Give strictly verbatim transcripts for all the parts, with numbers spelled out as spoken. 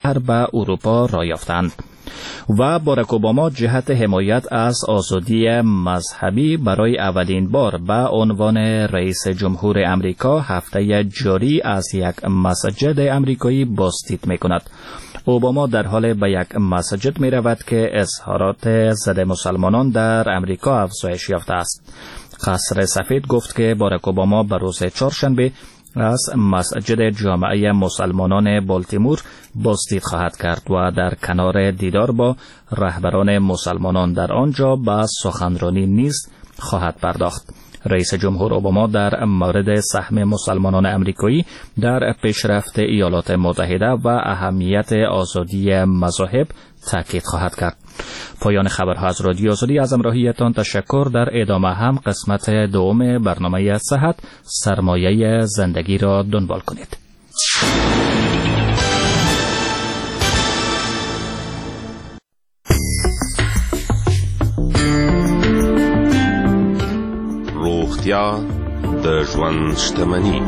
به اروپا را یافتند و باراک اوباما جهت حمایت از آزادی مذهبی برای اولین بار به عنوان رئیس جمهور امریکا هفته جاری از یک مسجد امریکایی بازدید می‌کند. اوباما در حال به یک مسجد می رود که اظهارات ضد مسلمانان در امریکا افزایش یافته است. قصر سفید گفت که باراک اوباما به روز چهارشنبه از مسجد جامعه مسلمانان بالتیمور بازدید خواهد کرد و در کنار دیدار با رهبران مسلمانان در آنجا به سخنرانی نیز خواهد پرداخت. رئیس جمهور اوباما در مورد سهم مسلمانان امریکایی در پیشرفت ایالات متحده و اهمیت آزادی مذاهب تاکید خواهد کرد. پایان خبرها از رادیو آزادی. از همراهیتان تشکر. در ادامه هم قسمت دوم برنامه صحت سرمایه زندگی را دنبال کنید. روغتیا د ژوند شتمني.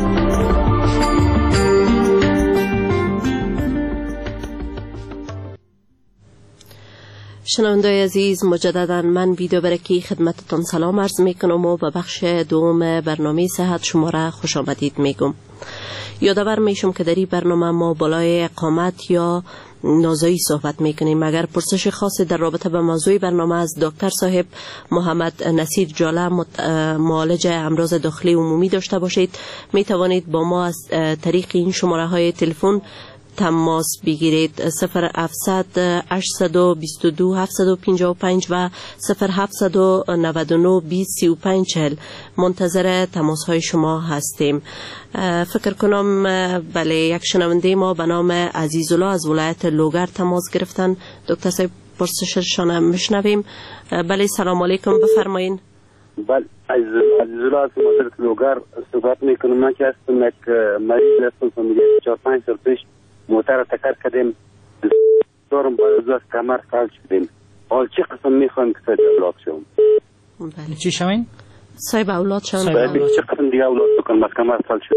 شنوندای عزیز، مجددا من ویدیو برکی خدمتتان سلام عرض میکنم و به بخش دوم برنامه صحت شما را خوش آمدید میگم. یادآور میشم که در این برنامه ما بالای اقامت یا نازایی صحبت میکنیم. اگر پرسش خاصی در رابطه با موضوع برنامه از دکتر صاحب محمد نصیر جاله معالج امراض داخلی عمومی داشته باشید، میتوانید با ما از طریق این شماره های تلفن تماس بگیرید. صفر هفتصد هشتصد و بیست و دو هفتصد و پنجاه و پنج و صفر هفتصد و نود و نه بیست سی و پنج چهل. منتظر تماس های شما هستیم. فکر کنم بله یک شنونده ما به نام عزیزالله از ولایت لوگر تماس گرفتن. دکتر صاحب پرسششان هم میشنویم. بله سلام علیکم، بفرمایین. بله عزیزالله از ولایت لوگر صحبت میکنم. من که هستم یک مریض هستم که میگه چهار پنج سال پیش موتر تکر کردیم، دارم باید از کمر فلج شدیم. حال چه قسم میخوایم که صاحب اولاد شوم؟ بله چی شوین؟ صاحب اولاد شوم. چه قسم دیگه اولاد بکنم از کمر فلج شد؟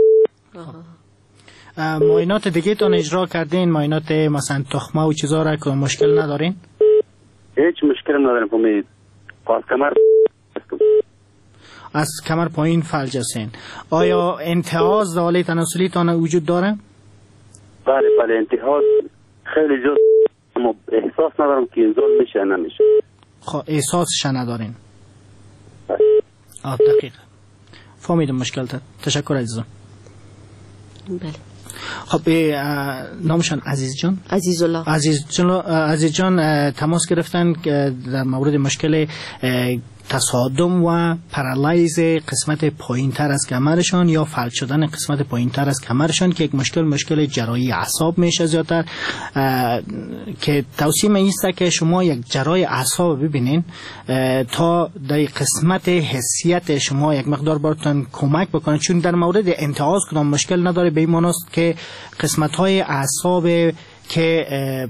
معاینات دیگه تان اجرا کردین؟ معاینات مثلا تخمه و چیزا را که مشکل ندارین؟ هیچ مشکل نداریم. فهمید از کمر از کمر پایین فلج هستین. آیا انتعاض در حاله تناسلی تان وجود داره؟ بله بله انتحاد خیلی زیاد، اما احساس ندارم که انزال میشه نمیشه. خب احساسش ندارین؟ بله. آه دقیق فهمیدم مشکل تا. تشکر عزیزم. بله. خب نامشان عزیز جان؟ عزیزالله. عزیز جان عزیز جان تماس گرفتن در مورد مشکل تصادم و پارالایز قسمت پایین تر از کمرشان یا فلج شدن قسمت پایین تر از کمرشان که یک مشکل مشکل جراحی اعصاب میشه زیادتر، که توصیه من است که شما یک جراح اعصاب ببینین تا در قسمت حسیت شما یک مقدار براتون کمک بکنه، چون در مورد انتعاض کدام مشکل نداره. به این معناست که قسمت های اعصاب که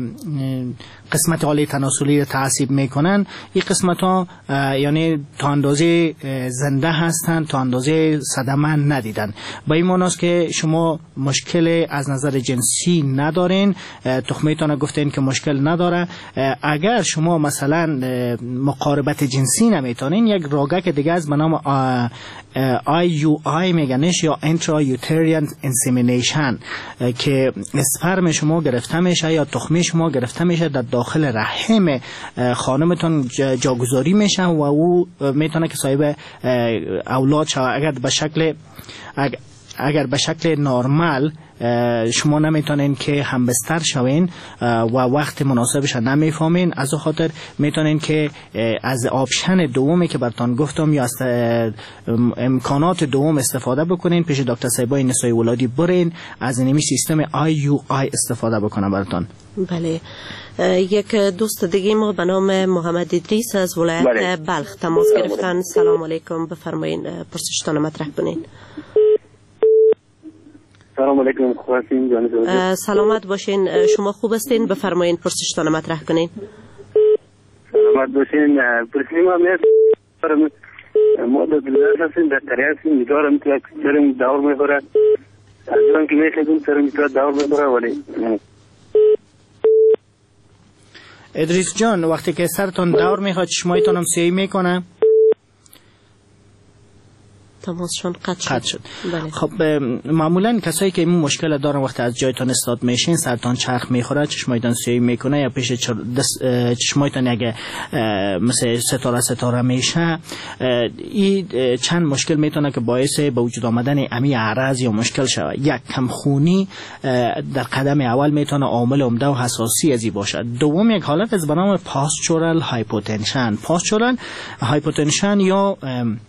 قسمت حاله تناسلی را تعصیب میکنن، این قسمت ها یعنی تا اندازه زنده هستند، تا اندازه صدمه ندیدن. با این معناست که شما مشکل از نظر جنسی ندارین. تخمیتان گفتین که مشکل نداره. اگر شما مثلا مقاربت جنسی نمیتونین، یک راگک دیگه از به نام آی یو آی میگنش یا انترا یوتریان انسیمینیشن که اسپرم شما گرفته میشه یا تخمه شما گرفته میشه در داخل رحم خانمتون جاگذاری میشه و او میتونه که صاحب اولاد شود. اگر به شکل اگر, اگر به شکل نرمال شما نمیتونین که همبستر شوین و وقت مناسبش نمیفهمین، از خاطر میتونین که از آپشن دومی که براتون گفتم یا از امکانات دوم استفاده بکنین. پیش دکتر صاحبای نسای ولادی برین، از اینمی سیستم آی یو آی استفاده بکنه براتون. بله. یک دوست دیگه ما به نام محمد ادریس از ولایت بله. بلخ تماس گرفتن. سلام علیکم، بفرمایین پرسشتان مطرح کنین. سلام علیکم. خوبین جان؟ سلامت باشین. شما خوب هستین؟ بفرمایین پرسشتان مطرح کنین. سلامت باشین. پرسشی ما میاد ما در دلار هستیم، در تریاس هستیم، میدارم که سرم دور میخوره. از اون که میخیدون سرم که دور میخوره، ولی ادریس جان وقتی که سرتون دور میخواد چشمایتون هم سیاه میکنه؟ تماسشون قطع قطع شد. بله. خب معمولا کسایی که این مشکل دارن وقتی از جایتون استاد میشین سرتان چرخ میخوره، چشمایتان سیاه میکنه یا پیش چشمایتان اگه مثل ستاره ستاره میشه، این چند مشکل میتونه که باعث به وجود آمدن امی اعراض یا مشکل شود. یک کمخونی در قدم اول میتونه عامل عمده و حساسی ازی باشه. دوم یک حالت از به نام پاستورال هایپوتنشن. پاستورال هایپوتنشن یا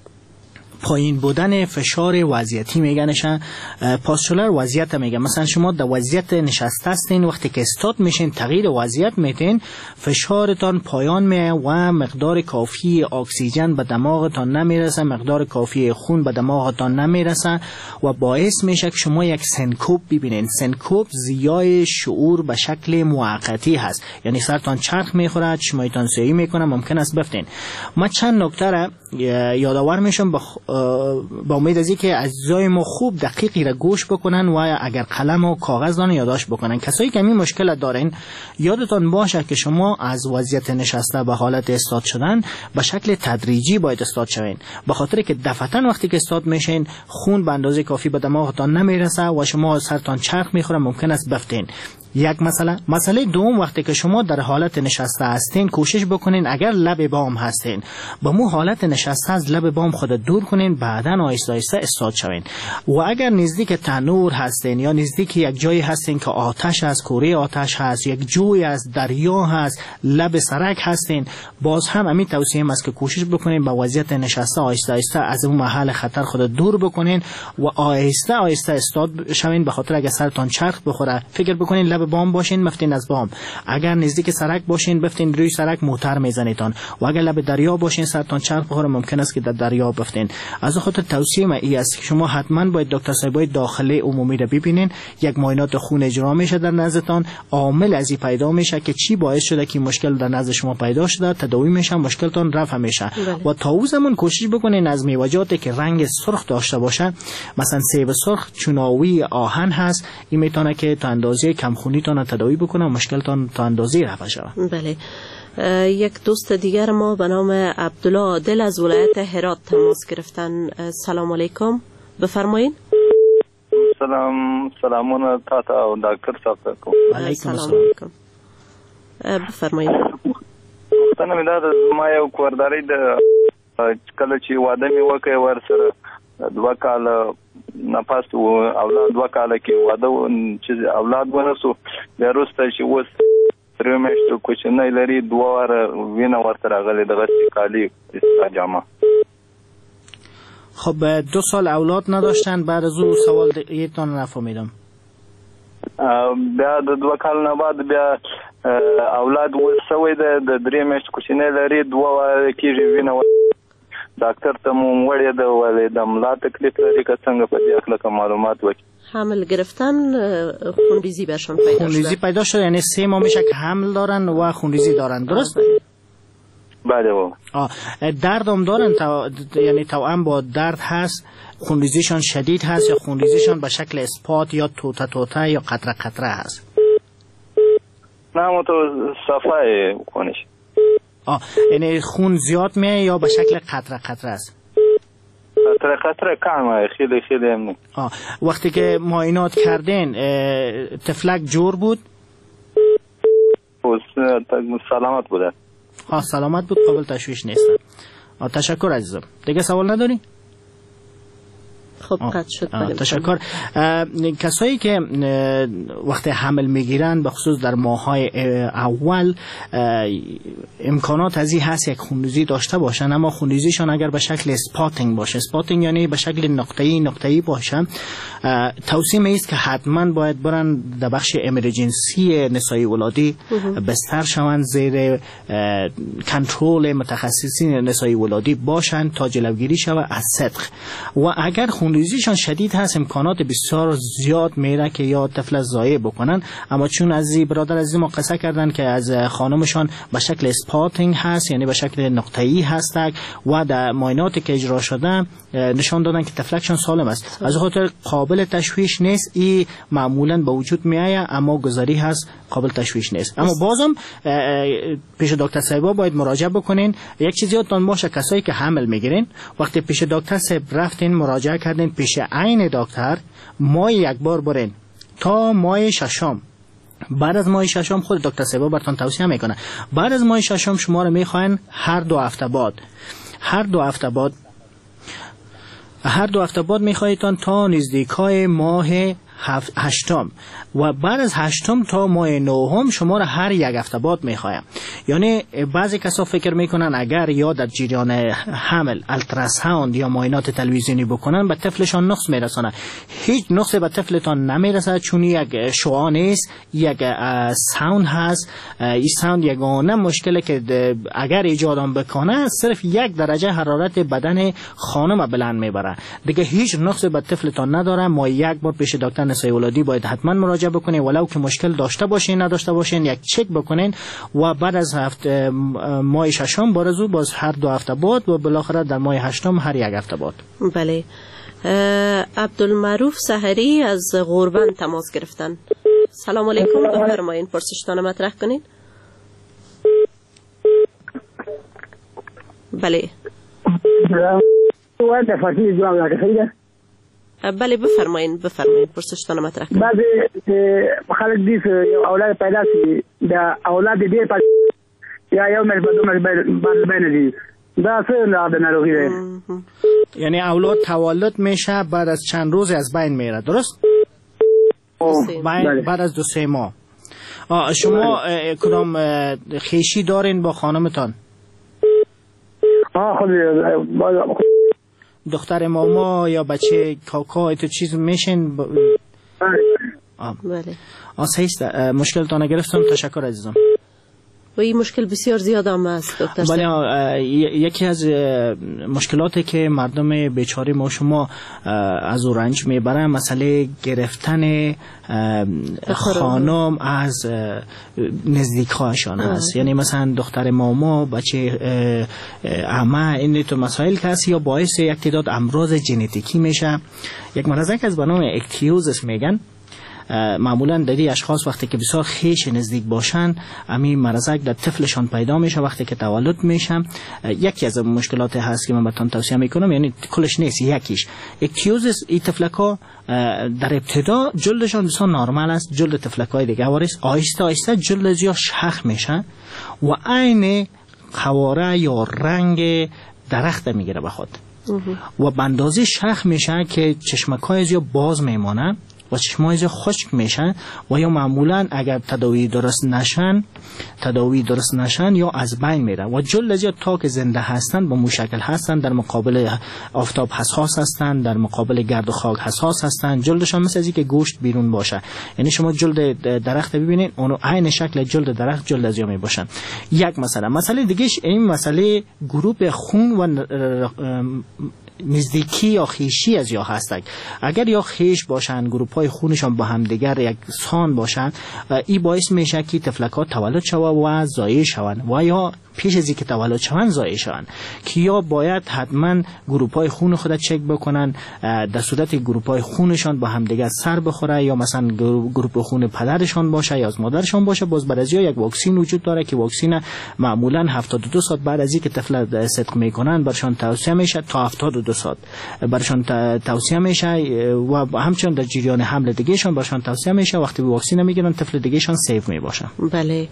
پایین بودن فشار وضعیتی میگنشن. پاستورال وضعیت میگن مثلا شما در وضعیت نشسته هستین، وقتی که استاد میشین تغییر وضعیت میتین، فشارتان پایان میه و مقدار کافی اکسیژن به دماغتان نمیرسه، مقدار کافی خون به دماغتان نمیرسه و باعث میشه که شما یک سنکوپ ببینین. سنکوپ زیای شعور به شکل موقتی هست، یعنی سرتان چرخ میخوره، چشمایتان سیاه میکنه، ممکن است بفتین. ما چند نکته را یادآور میشم با با امید از اینکه اجزای ما خوب دقیقی را گوش بکنن و اگر قلم و کاغذ دارن یادداشت بکنن. کسایی که این مشکل دارن یادتان باشه که شما از وضعیت نشسته به حالت استاد شدن به شکل تدریجی باید استاد شوین، به خاطر که دفعتاً وقتی که استاد میشین خون به اندازه کافی به دماغتان نمیرسه و شما سرتان چرخ میخوره، ممکن است بفتین. یک مسئله. مسئله دوم وقتی که شما در حالت نشسته هستین کوشش بکنین اگر لب بام هستین با مو حالت نشسته از لب بام خود دور کنین، بعداً آهسته آهسته استاد شوین. و اگر نزدیک تنور هستین یا نزدیک یک جایی هستین که آتش از کوره آتش هست، یک جوی از دریا هست، لب سرک هستین، باز هم همین توصیه است که کوشش بکنین با وضعیت نشسته آهسته آهسته از اون محل خطر خود دور بکنین و آهسته آهسته استاد شوین. به خاطر اگر سرتان چرخ بخوره فکر بکنین لب بام باشین مفتین از بام، اگر نزدیک سرک باشین بفتین روی سرک موتر میزنیتان و اگر لب دریا باشین سرتان چرخ بخوره ممکن است که در دریا بفتین. از خاطر توصیه من این است که شما حتما باید دکتر صاحبای داخلی عمومی را ببینین، یک معاینات خون اجرا میشه در نزدتان، عامل از این پیدا میشه که چی باعث شده که مشکل در نزد شما پیدا شده، تداوی میشه، مشکلتون رفع میشه. و تا او زمان کوشش بکنین از میوه‌جاتی که رنگ سرخ داشته باشه، مثلا سیب سرخ، چوناوی، آهن هست، این میتونه که تا اندازه کمخونیتون تداوی بکنه و مشکلتان تا اندازه رفع شود. بله. یک دوست دیگر ما به نام عبدالله عادل از ولایت هرات تماس گرفتن. سلام علیکم، بفرمایید. سلام سلامونه تاته و دکتر صاحب ته. علیکم السلام. بفرمایید. وختونه مې دا ما یو کورداري د کله چې واده مې وکړ ور سره دوه کال نه پاس اولاد دوه کال کې واده چې اولاد ونسو بیا وروسته چې اوس درې میاشتو کوچنی لري دوه واره وینه ورته راغلې دغه کالي جامه. خب دو سال اولاد نداشتن، بعد از اون سوال یتون نفهمیدم. بیا د دوه کال نه بعد بیا اولاد وسوي د درې میاشتو کوچنی لري دوه واره کېږي وینه ډاکټر ته مو وړې د ولې د ملا تکلیف لري که څنګه په دې اړه معلومات وکړي. حمل گرفتن خونریزی برشون پیدا شده. خونریزی پیدا شده یعنی سه ماه میشه که حمل دارن و خونریزی دارن، درست؟ بله بابا. آه درد هم دارن تا... یعنی توأم با درد هست، خونریزیشان شدید هست یا خونریزیشان به شکل اسپات یا توته توته یا قطره قطره هست؟ نه مو تو صفای کنش. آه یعنی خون زیاد میه یا به شکل قطره قطره است؟ قطره قطره کمه، خیلی خیلی هم. آه وقتی که معاینات کردین تفلک جور بود؟ سلامت بوده. آه سلامت بود، قابل تشویش نیست. آه تشکر عزیزم. دیگه سوال نداری؟ خب قطع شد. تشکر. کسایی که وقت حمل میگیرن به خصوص در ماهای اول امکانات از این هست یک خونریزی داشته باشن، اما خونریزیشان اگر به شکل اسپاتینگ باشه، اسپاتینگ یعنی به شکل نقطه‌ای نقطه‌ای باشه، توصیه است که حتما باید برن در بخش امرجنسی نسایی ولادی بستر شوند، زیر کنترل متخصصین نسایی ولادی باشن تا جلوگیری شود از صدق. و اگر خونریزی متابولیزمشان شدید هست، امکانات بسیار زیاد میره که یا طفل ضایع بکنن. اما چون از برادر عزیز ما قصه کردن که از خانمشان به شکل اسپاتینگ هست، یعنی به شکل نقطه‌ای هستک و در معایناتی که اجرا شده نشان دادن که طفلکشان سالم است. از خاطر قابل تشویش نیست، این معمولا به وجود میآید اما گذاری هست، قابل تشویش نیست. اما بازم پیش دکتر صاحب باید مراجعه بکنین. یک چیزی یادتان باشه، کسایی که حمل میگیرین وقتی پیش دکتر صاحب رفتین مراجعه کردین پیش عین دکتر، ماه یک بار برین تا ماه ششم. بعد از ماه ششم خود دکتر صاحب براتون توصیه میکنه. بعد از ماه ششم شما رو میخواین هر دو هفته بعد هر دو هفته بعد هر دو هفته بعد میخوایتان تا نزدیکای ماه هشتم و بعد از هشتم تا ماه نهم شما را هر یک هفته بعد میخوایم. یعنی بعضی کسا فکر میکنن اگر یا در جریان حمل التراساوند یا معاینات تلویزیونی بکنن به طفلشان نقص میرسانه. هیچ نقصی به طفلتان نمیرسه، چون یک شعاع نیست، یک ساوند هست. این ساوند یگانه مشکلی که اگر ایجاد بکنه صرف یک درجه حرارت بدن خانم بلند میبره، دیگه هیچ نقصی به طفلتان نداره. ما یک بار پیش دکتر نسای ولادی باید حتما مراجعه بکنین، ولو که مشکل داشته باشین نداشته باشین یک چک بکنین و بعد از هفته ماه ششم بارزو باز هر دو هفته بعد و بالاخره در ماه هشتم هر یک هفته بعد. بله. عبدالمعروف سحری از غوربند تماس گرفتن. سلام علیکم، بفرمایین پرسشتان مطرح کنین. بله. بله بفرمایین بفرمایین پرسشتان مطرح کنین. بعضی خلق دیس اولاد پیدا سی دا اولاد دیر پس یا یو مل بدو مل بین دی دا سه لعب نروغی ده. یعنی اولاد تولد میشه بعد از چند روز از بین میره، درست؟ بعد از دو سه ماه. شما کدام خیشی دارین با خانمتان؟ آه خود دختر ماما یا بچه کاکا تو چیز میشین ب... بله. آسه ایست مشکلتان گرفتم. تشکر عزیزم. و این مشکل بسیار زیاد هم است دکتر. بله، یکی از مشکلاتی که مردم بیچاره ما شما از او رنج میبرن مسئله گرفتن خانم از نزدیک‌هاشان هست. یعنی مثلا دختر ماما، بچه عمه، این تو مسائل که هست یا باعث یک تعداد امراض ژنتیکی میشه. یک مرضی که از به نام اکتیوزس میگن، معمولا در اشخاص وقتی که بسیار خیش نزدیک باشن همین مرضک در طفلشان پیدا میشه وقتی که تولد میشن. یکی از مشکلات هست که من بهتون توصیه میکنم، یعنی کلش نیست، یکیش اکتیوزس. این طفلکا در ابتدا جلدشان بسیار نرمال است، جلد طفلکای دیگه وارث آهسته آهسته جلد زیاد شخ میشه و عین قواره یا رنگ درخت میگیره به خود و به اندازه شخ میشه که چشمکای زیاد باز میمانه و چشمای خشک میشن و یا معمولا اگر تداوی درست نشن تداوی درست نشن یا از بین میره و جلد زیاد تا که زنده هستن با مشکل هستن، در مقابل آفتاب حساس هستن، در مقابل گرد و خاک حساس هستن. جلدشان مثل از که گوشت بیرون باشه. یعنی شما جلد درخت ببینید اونو عین شکل جلد درخت جلد از می باشن. یک مسئله مسئله دیگه این مسئله گروپ خون و نزدیکی یا خیشی از یا هستند. اگر یا خیش باشن، گروپ های خونشان با هم دیگر یک سان باشن، این باعث میشه که طفلک‌ها تولد شوند و ضایع شوند و یا پیش از اینکه تولد شوند ضایع شوند، که یا باید حتما گروپ های خون خود چک بکنن. در صورت گروپ های خونشان با هم دیگر سر بخوره یا مثلا گروپ خون پدرشان باشه یا از مادرشان باشه، باز بعد از یک واکسین وجود داره که واکسین معمولا هفتاد و دو ساعت بعد از اینکه طفل صدق میکنن برشان توصیه میشه تا هفتاد و دو ساعت برشان توصیه میشه و همچنین در جریان حمل دیگهشان برشان توصیه میشه وقتی واکسین میگیرن طفل دیگهشان سیف میباشن. بله.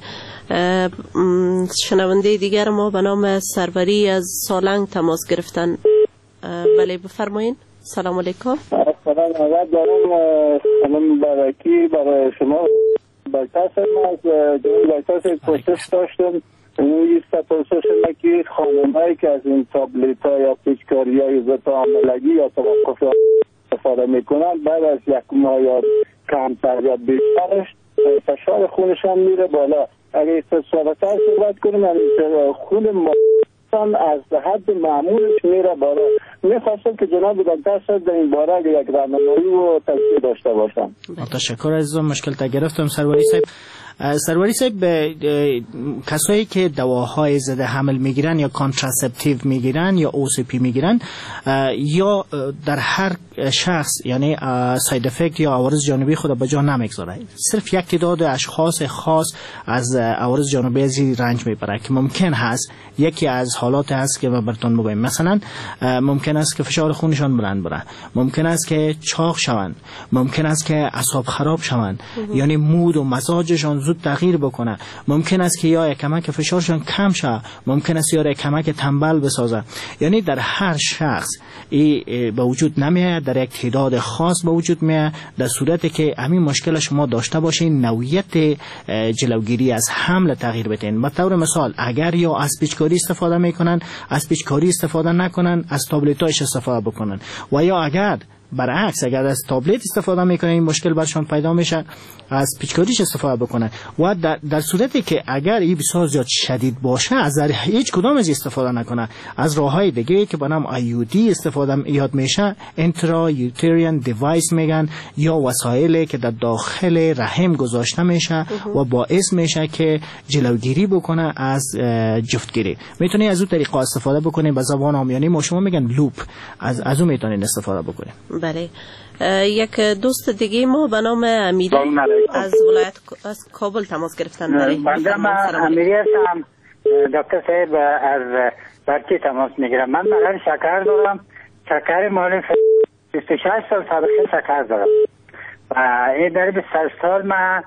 شنونده دیگر ما به نام سروری از سالنگ تماس گرفتن. بله بفرمایید. سلام علیکم. سلام علیکم. دارم سلام برکی برای شما. بایتاس ما از جوی بایتاس پروسس داشتم. این پروسس که خانمایی که از این تابلیت ها یا پیچکاری های ضد حاملگی یا توقف استفاده میکنن بعد از یک ماه یا کمتر یا بیشترش فشار خونشان میره بالا. اگه استفاده تر صحبت کنیم خون ما شدن از حد معمولش میره بالا. میخواستم که جناب دکتر صاحب در این باره یک راهنمایی و توصیه داشته باشم. تشکر عزیزم، مشکل تا گرفتم. سروری صاحب، سروری صاحب، کسایی که دواهای ضد حمل میگیرن یا کانتراسپتیو میگیرن یا او سی پی میگیرن، یا در هر شخص یعنی ساید افکت یا عوارض جانبی خود به جا نمیگذاره، صرف یک تعداد اشخاص خاص از عوارض جانبی از رنج میبره که ممکن هست یکی از حالات هست که براتون بگم. مثلا ممکن است که فشار خونشان بلند بره، ممکن است که چاق شوند، ممکن است که اعصاب خراب شوند، یعنی مود و مزاجشان زود تغییر بکنه، ممکن است که یا کمک فشارشان کم شه، ممکن است یا کمک تنبل بسازه. یعنی در هر شخص ای به وجود نمیاد، در یک تعداد خاص به وجود میاد، در صورتی که همین مشکل شما داشته باشین نوعیت جلوگیری از حمل تغییر بدین. به طور مثال اگر یا از پیچکاری استفاده میکنن، از پیچکاری استفاده نکنن، از تابلتایش استفاده بکنن، و یا اگر برعکس اگر از تابلت استفاده میکنن این مشکل برشان پیدا میشه، از پیچکاریش استفاده بکنن. و در, در صورتی که اگر این بسیار زیاد شدید باشه از هیچ کدام از استفاده نکنه، از راههای دیگه که به نام آی یو دی استفاده یاد میشه، انترا یوتریان دیوایس میگن، یا وسایلی که در داخل رحم گذاشته میشه و باعث میشه که جلوگیری بکنه از جفتگیری. میتونی از اون طریقه استفاده بکنید. به زبان عامیانه ما شما میگن لوپ، از از اون میتونید استفاده بکنید. بله. یک دوست دیگه ما به نام امیری از ولایت از کابل تماس گرفتن. برای من امیری هستم دکتر صاحب، از برچی تماس میگیرم. من مرض شکر دارم، شکر مال بیست و شش سال سابقه شکر دارم و این در بیست و شش سال من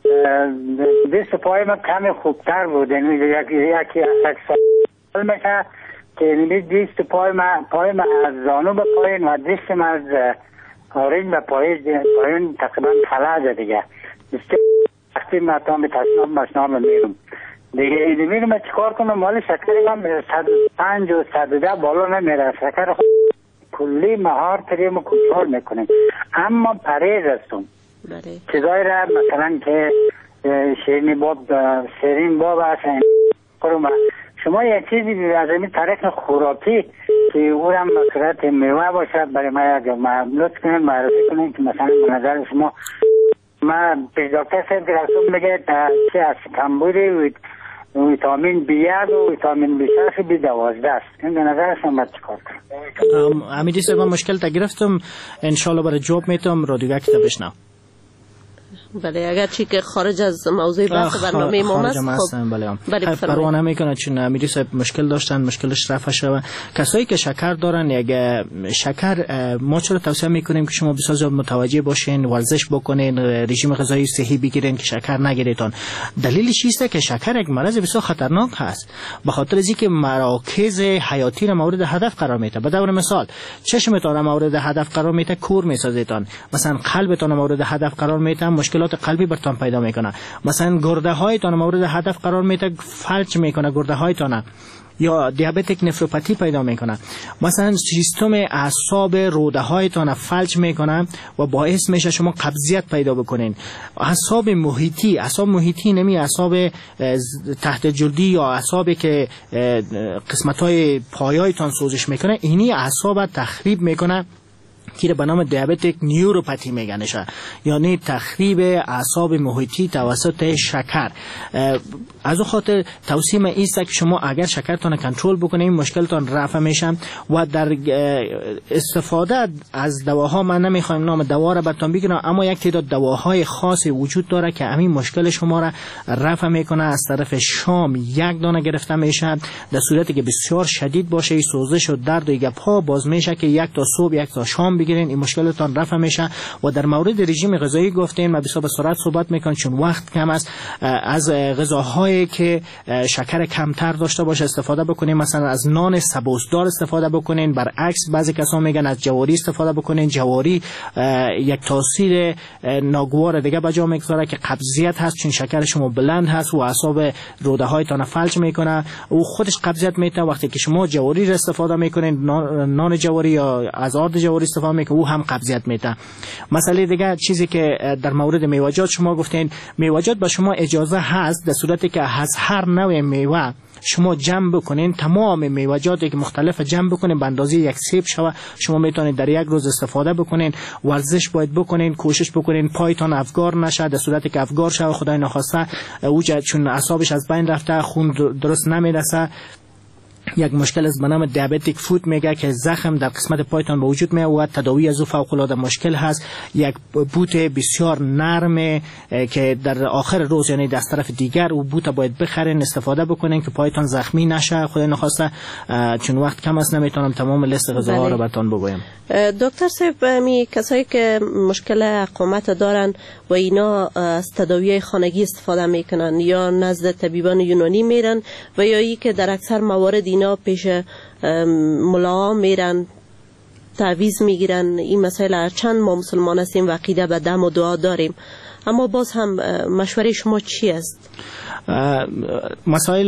بیست پای من کمی خوبتر بود. یعنی یک یک یک سال میشه که یعنی بیست پای من پای من از زانو به پایین و دستم از آرین به پایین پایین تقریبا خلاجه دیگه. وقتی من تا به تشناب مشنام میرم دیگه ایده میرم چیکار کنم؟ مال شکر هم صد و پنج و صد و ده بالا نمیره. شکر کلی مهار تریم و کنترل میکنیم، اما پریز هستم. چیزایی را مثلا که شیرینی باب شیرین باب هستن شما یک چیزی از این طریق خوراکی که او هم صورت میوه باشد برای ما یک لطف کنید معرفی کنید که مثلا به نظر شما ما پیش دکتر صاحب که رسول میگه چه از کمبودی ویتامین بی یک و ویتامین بی شش و بی دوازده است. این به نظر شما چی کار کنم؟ امیدی صاحب مشکل تا گرفتم، انشالله برای جواب میتونم رادیو یک تا بشنم. بله اگر چی که خارج از موضوع بحث برنامه ما است خب بله پروانه میکنه. چون امیری صاحب مشکل داشتن، مشکلش رفع شده. کسایی که شکر دارن یک شکر ما چرا توصیه میکنیم که شما بسیار زیاد متوجه باشین، ورزش بکنین، رژیم غذایی صحی بگیرین که شکر نگیریتون. دلیلش چیه که شکر یک مرض بسیار خطرناک هست، به خاطر از اینکه مراکز حیاتی را مورد هدف قرار میده. به طور مثال چشمتون مورد هدف قرار میده، کور میسازیتون. مثلا قلبتون مورد هدف قرار میده، مشکلات قلبی برتان پیدا میکنه. مثلا گرده هایتان مورد هدف قرار میده، فلج میکنه گرده هایتان، یا دیابتیک نفروپاتی پیدا میکنه. مثلا سیستم اعصاب روده هایتان فلج میکنه و باعث میشه شما قبضیت پیدا بکنین. اعصاب محیطی، اعصاب محیطی نمی اعصاب تحت جلدی یا اعصابی که قسمت های پایایتان سوزش میکنه، اینی اعصاب تخریب میکنه که به نام دیابتیک نیوروپاتی میگنشه، یعنی تخریب اعصاب محیطی توسط شکر. از اون خاطر توصیه ایست که شما اگر شکرتان کنترل بکنید مشکلتان رفع میشه. و در استفاده از دواها من نمیخوایم نام دوا را براتون بگم، اما یک تعداد دواهای خاصی وجود داره که همین مشکل شما را رفع میکنه. از طرف شام یک دانه گرفته میشه، در صورتی که بسیار شدید باشه سوزش و درد و یک پا باز میشه که یک تا صبح یک تا شام بگیرین، این مشکلتان رفع میشه. و در مورد رژیم غذایی گفتیم، من بسیار به سرعت صحبت میکنم چون وقت کم است. از غذاهای که شکر کمتر داشته باشه استفاده بکنین. مثلا از نان سبوسدار استفاده بکنین. برعکس بعضی کسا میگن از جواری استفاده بکنین. جواری یک تاثیر ناگوار دیگه به جا میگذاره که قبضیت هست، چون شکر شما بلند هست و اعصاب روده هایتان فلج میکنه. او خودش قبضیت میته. وقتی که شما جواری را استفاده میکنین، نان جواری یا از آرد جواری استفاده میکنین، او هم قبضیت میته. مسئله دیگه چیزی که در مورد میوه‌جات شما گفتین، میوه‌جات به شما اجازه هست در صورتی که از هر نوع میوه شما جمع بکنین تمام میوه‌جاتی که مختلف جمع بکنین به اندازه یک سیب شوه شما میتونید در یک روز استفاده بکنین. ورزش باید بکنین، کوشش بکنین پایتان افگار نشه. در صورتی که افگار شوه خدای نخواسته اوج چون اعصابش از بین رفته خون درست نمیرسه یک مشکل از به نام دیابتیک فوت میگه که زخم در قسمت پایتان به وجود میاد و تداوی از او فوق العاده مشکل هست. یک بوت بسیار نرم که در آخر روز یعنی از طرف دیگر او بوت باید بخرین استفاده بکنین که پایتان زخمی نشه خدای نخواسته. چون وقت کم است نمیتونم تمام لیست غذاها رو براتون بگویم. دکتر صاحب می کسایی که مشکل قامت دارن و اینا از تداوی خانگی استفاده میکنن یا نزد طبیبان یونانی میرن و یا ای که در اکثر موارد اینا پیش ملا میرن تعویض میگیرن، این مسائل چند ما مسلمان هستیم و عقیده به دم و دعا داریم، اما باز هم مشوره شما چی است؟ مسائل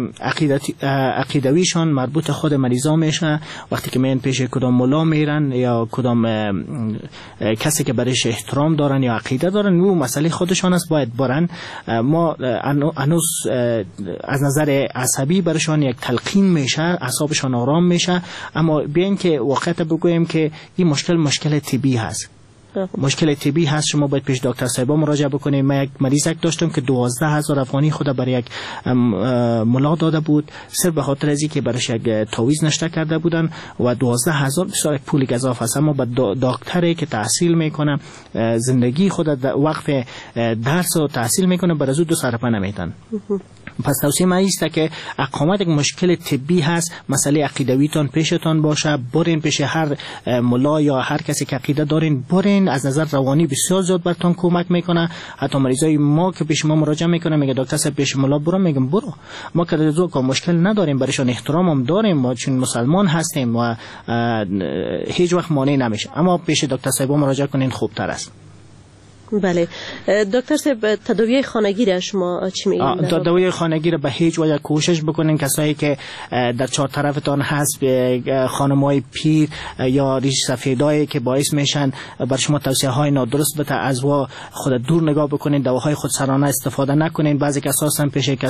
عقیدویشان مربوط خود مریضا میشه. وقتی که میان پیش کدام ملا میرن یا کدام کسی که برایش احترام دارن یا عقیده دارن او مسئله خودشان است باید برن. ما هنوز از نظر عصبی برشان یک تلقین میشه، اعصابشان آرام میشه، اما بیاین که واقعا بگویم که این مشکل مشکل طبی هست. مشکل طبی هست. شما باید پیش دکتر صاحبا مراجعه بکنید. من یک مریض داشتم که دوازده هزار افغانی خود برای یک ملا داده بود صرف به خاطر از اینکه برایش یک تعویض نشته کرده بودن و دوازده هزار بسیار پول گزاف است. اما با دکتری که تحصیل میکنه زندگی خود وقف درس و تحصیل میکنه بر از او دو سرپه نمیتن. پس توصیه من است که اقامت یک مشکل طبی هست، مسئله عقیدویتان پیشتان باشه، برین پیش هر ملا یا هر کسی که عقیده دارین برین. از نظر روانی بسیار زیاد براتون کمک میکنه. حتی مریضای ما که پیش ما مراجعه میکنه میگه دکتر صاحب پیش ملا برو، میگم برو، ما که رزو که مشکل نداریم، برایشان احترام هم داریم، ما چون مسلمان هستیم و هیچ وقت مانع نمیشه. اما پیش دکتر صاحب مراجعه کنین خوبتر است. بله دکتر صاحب تداوی خانگی را شما چی میگین؟ تداوی خانگی را به هیچ وجه کوشش بکنین. کسایی که در چهار طرفتان هست خانمای پیر یا ریش سفیدایی که باعث میشن بر شما توصیه های نادرست بده از وا خود دور نگاه بکنین، دواهای خودسرانه استفاده نکنین. بعضی کسا هستن پیش